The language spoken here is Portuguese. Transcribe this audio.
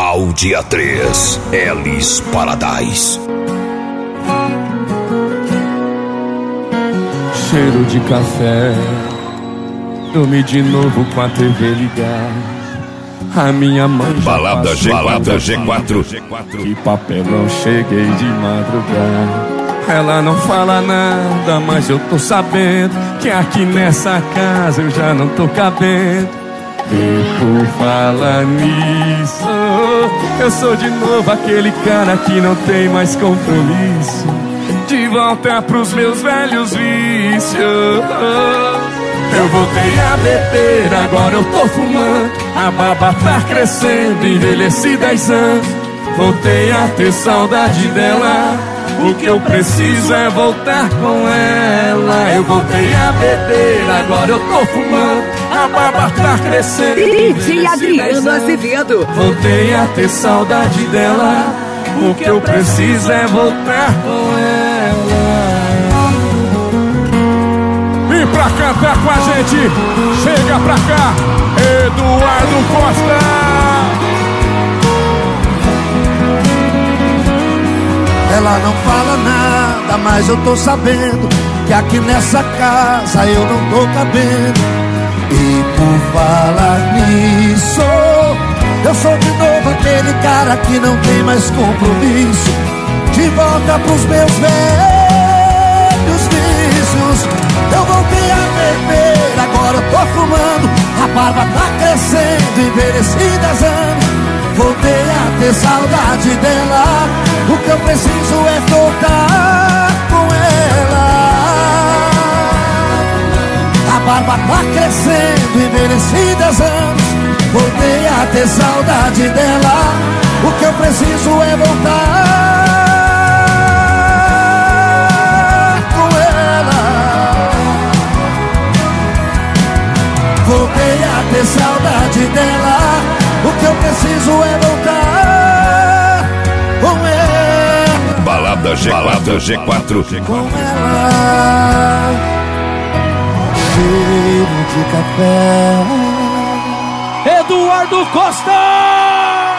Audi A3 Elis Paradise. Cheiro de café, dormi de novo com a TV ligada. A minha mãe já Balada G4. Que papelão, cheguei de madrugada. Ela não fala nada, mas eu tô sabendo que aqui nessa casa eu já não tô cabendo. E por falar nisso, eu sou de novo aquele cara que não tem mais compromisso. De volta pros meus velhos vícios. Eu voltei a beber, agora eu tô fumando. A barba tá crescendo, envelheci 10 anos. Voltei a ter saudade dela. O que eu preciso é voltar com ela. Eu voltei a beber, agora eu tô fumando. A barba tá crescendo. DJ Adriano Azevedo. Voltei a ter saudade dela. O que eu preciso é voltar com ela. Vem pra cantar com a gente. Chega pra cá, Eduardo Costa. Ela não fala nada, mas eu tô sabendo que aqui nessa casa eu não tô cabendo. E por falar nisso, eu sou de novo aquele cara que não tem mais compromisso. De volta pros meus velhos vícios. Eu voltei a beber, agora eu tô fumando. A barba tá crescendo, envelheci 10 anos. Voltei a ter saudade dela. O que eu preciso é voltar com ela. A barba tá crescendo, envelheci 10 anos. Voltei a ter saudade dela. O que eu preciso é voltar com ela. Voltei a ter saudade dela. O que eu preciso é voltar com ela. Balada G4. Com ela. Cheiro de café. Eduardo Costa.